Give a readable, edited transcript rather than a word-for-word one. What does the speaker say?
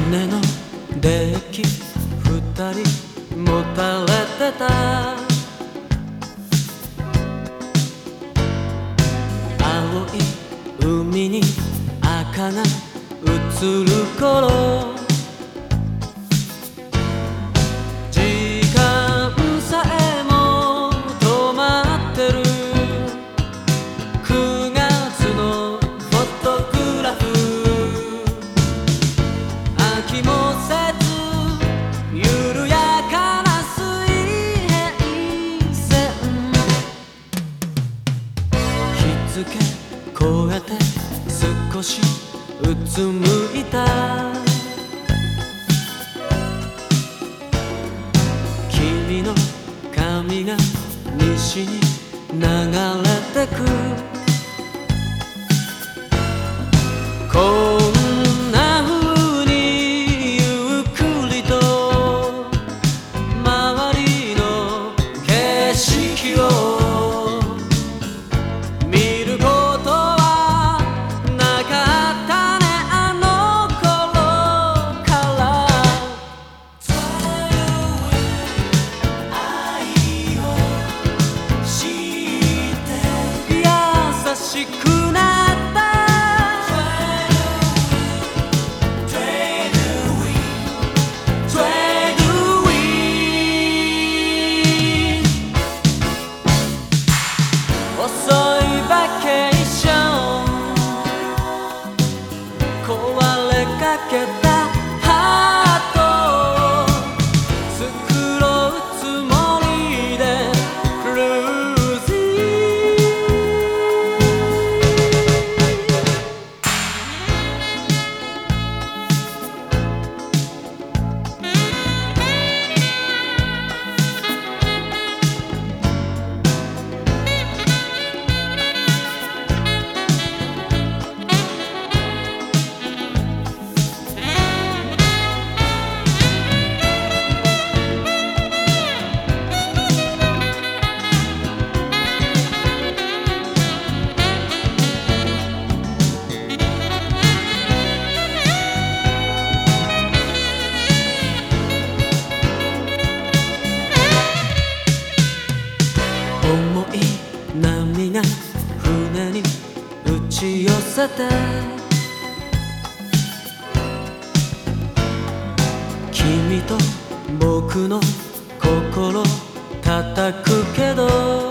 船のデッキ二人もたれてた。青い海に赤が映る頃、時間さえも止まってる。9月のフォトグラフ、飽きもせず緩やかな水平線、日付越えて少しうつむいた。君の髪が西に流れてく。こんな風にゆっくりと周りの景色を見ることはなかったね、あの頃から。愛を知って優しくなった。遅いバケーション、壊れかけたハートを繕うつもりでクルージ重い波が船に打ち寄せて、君と僕の心叩くけど、